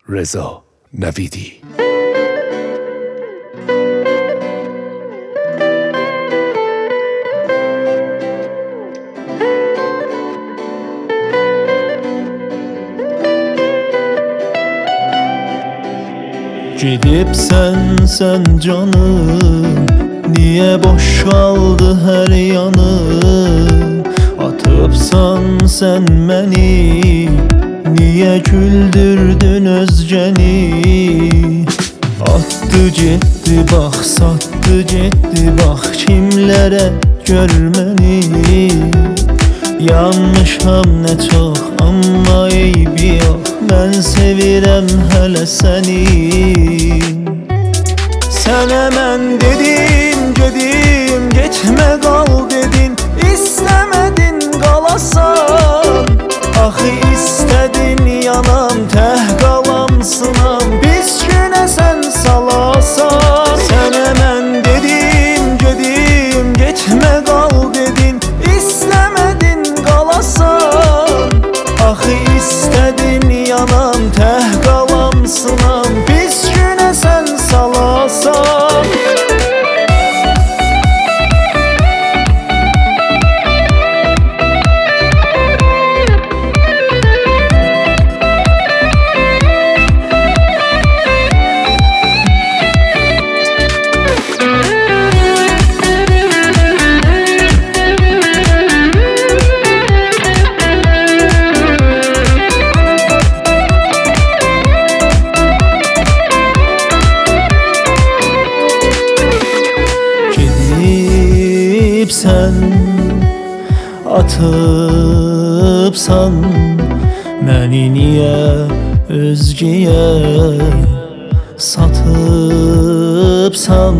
Reza Navidi. Gidip sen canım, niye boşaldı her yanım? Atıpsan sen beni, niye güldürdün özgeni? Attı gitti bak, sattı gitti bak, kimlere görmeni. Yanmışam ne çok amma eybi yok, ben sevirem hele seni. Sen hemen dedin gedim, geçme kal dedin, istemedin kalasan. Axı istedin yanam, teh kalam sınam, biz güne sen salasan. Sen hemen dedin gedim, geçme kal dedin, istemedin kalasan. Axı istedin yanam, teh kalam sınam, biz güne sen salasan. Sen atıpsan məni niyə özgəyə satıpsan?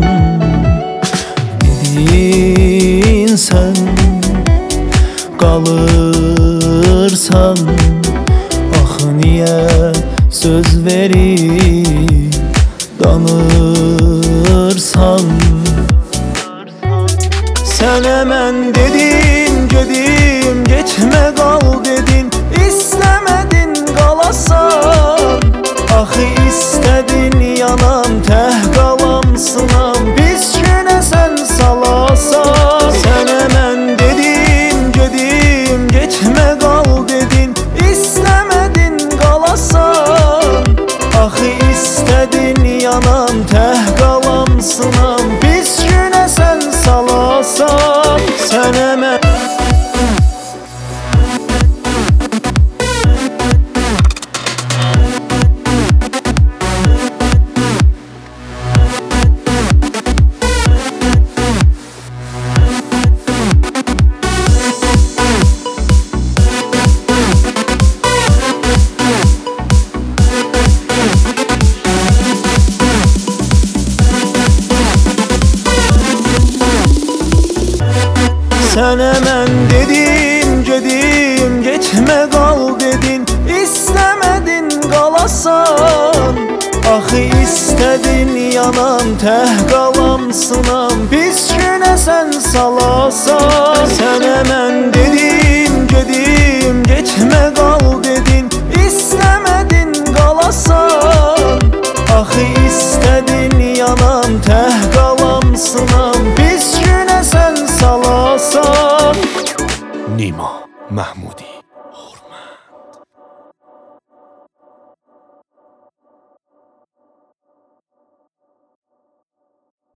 Dedin sen qalırsan, axı niyə söz verib danırsan? Sen hemen dedin gedim, geçme kal dedin, istemedin kalasan. Axı istedin yanam, teh kalam sınam, biz güne sen salasan. Sen hemen dedin gedim, geçme kal dedin, istemedin kalasan. Axı istedin yanam, teh kalam sınam, biz güne sen salasan. Sen hemen Sen hemen dedin gedim, geçme kal dedin, istemedin kalasan. Axı istedin yanam, teh kalam sınam, biz güne sen salasan. Sen hemen dedin gedim,